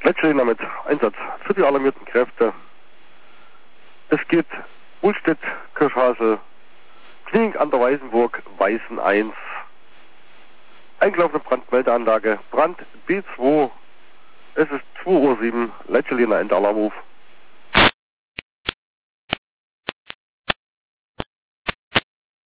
Letscheliner mit Einsatz für die alarmierten Kräfte. Es geht Ullstedt, Kirschhasel, Klinik an der Weißenburg, Weißen 1. Eingelaufene Brandmeldeanlage, Brand B2. Es ist 2:07 Uhr, Letscheliner Endalarmruf.